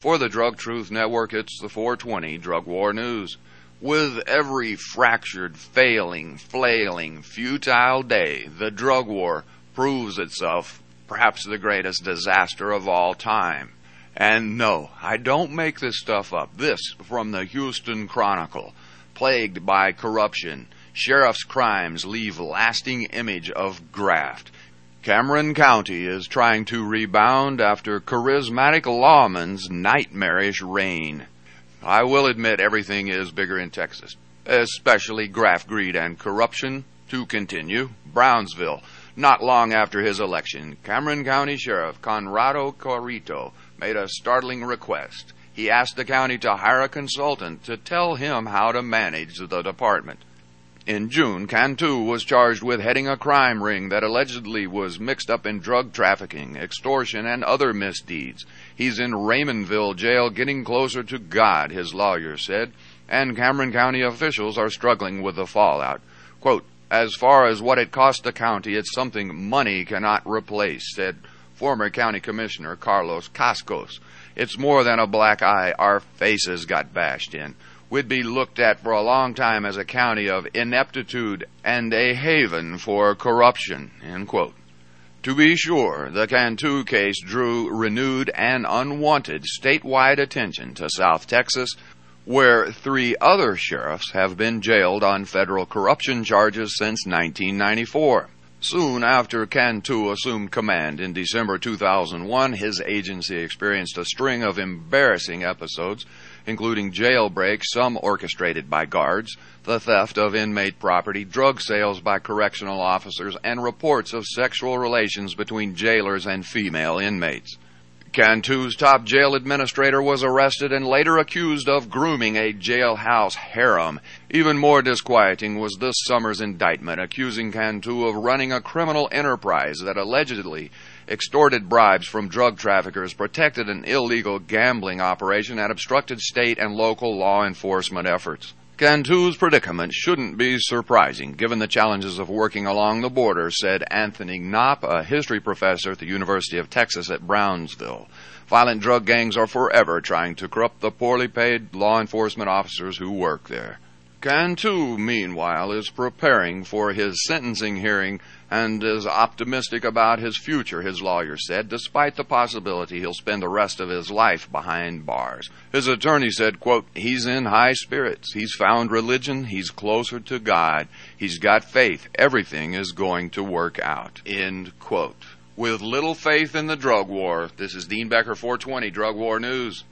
For the Drug Truth Network, it's the 420 Drug War News. With every fractured, failing, flailing, futile day, the drug war proves itself perhaps the greatest disaster of all time. And no, I don't make this stuff up. This from the Houston Chronicle. Plagued by corruption, sheriff's crimes leave lasting image of graft. Cameron County is trying to rebound after charismatic lawman's nightmarish reign. I will admit everything is bigger in Texas, especially graft, greed, and corruption. To continue, Brownsville. Not long after his election, Cameron County Sheriff Conrado Corrito made a startling request. He asked the county to hire a consultant to tell him how to manage the department. In June, Cantu was charged with heading a crime ring that allegedly was mixed up in drug trafficking, extortion, and other misdeeds. He's in Raymondville jail getting closer to God, his lawyer said, and Cameron County officials are struggling with the fallout. Quote, as far as what it cost the county, it's something money cannot replace, said former county commissioner Carlos Cascos. It's more than a black eye. Our faces got bashed in. We'd be looked at for a long time as a county of ineptitude and a haven for corruption, end quote. To be sure, the Cantu case drew renewed and unwanted statewide attention to South Texas, where 3 other sheriffs have been jailed on federal corruption charges since 1994. Soon after Cantu assumed command in December 2001, his agency experienced a string of embarrassing episodes, including jailbreaks, some orchestrated by guards, the theft of inmate property, drug sales by correctional officers, and reports of sexual relations between jailers and female inmates. Cantu's top jail administrator was arrested and later accused of grooming a jailhouse harem. Even more disquieting was this summer's indictment accusing Cantu of running a criminal enterprise that allegedly extorted bribes from drug traffickers, protected an illegal gambling operation, and obstructed state and local law enforcement efforts. Cantu's predicament shouldn't be surprising, given the challenges of working along the border, said Anthony Knopp, a history professor at the University of Texas at Brownsville. Violent drug gangs are forever trying to corrupt the poorly paid law enforcement officers who work there. Cantu, meanwhile, is preparing for his sentencing hearing and is optimistic about his future, his lawyer said, despite the possibility he'll spend the rest of his life behind bars. His attorney said, quote, he's in high spirits. He's found religion. He's closer to God. He's got faith. Everything is going to work out, end quote. With little faith in the drug war, this is Dean Becker, 420 Drug War News.